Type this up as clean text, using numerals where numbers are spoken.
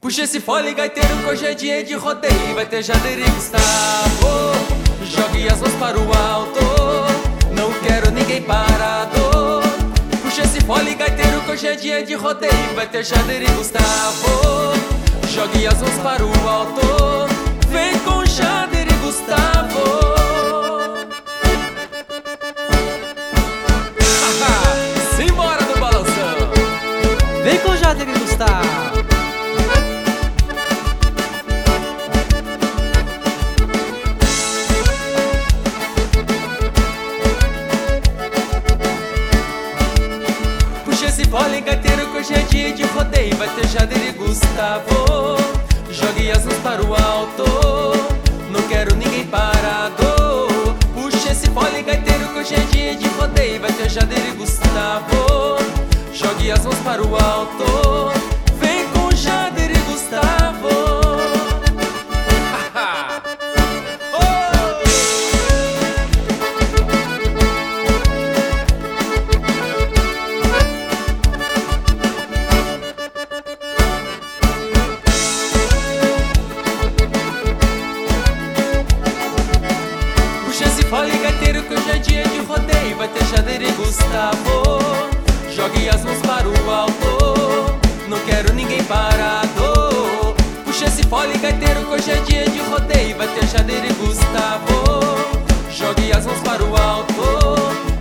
Puxa esse fole gaiteiro que hoje é dia de rodeio. Vai ter Jader e Gustavo. Jogue as mãos para o alto, não quero ninguém parado. Puxa esse fole gaiteiro que hoje é dia de rodeio. Vai ter Jader e Gustavo. Jogue as mãos para o alto, vem com Jader e Gustavo. Simbora do balanção. Vem com Jader e Gustavo. Puxa esse fole gaiteiro que hoje é dia de rodeio. Vai ter Jader e Gustavo. Jogue as mãos para o alto, não quero ninguém parado. Puxa esse fole gaiteiro que hoje é dia de rodeio. Vai ter Jader e Gustavo. Jogue as mãos para o alto, vem com Jader e Gustavo. Puxa esse fole gaiteiro que hoje é dia de rodeio. Vai ter Jader e Gustavo. Jogue as mãos para o alto, não quero ninguém parado. Puxa esse fole gaiteiro que hoje é dia de rodeio. Vai ter Jader e Gustavo. Jogue as mãos para o alto,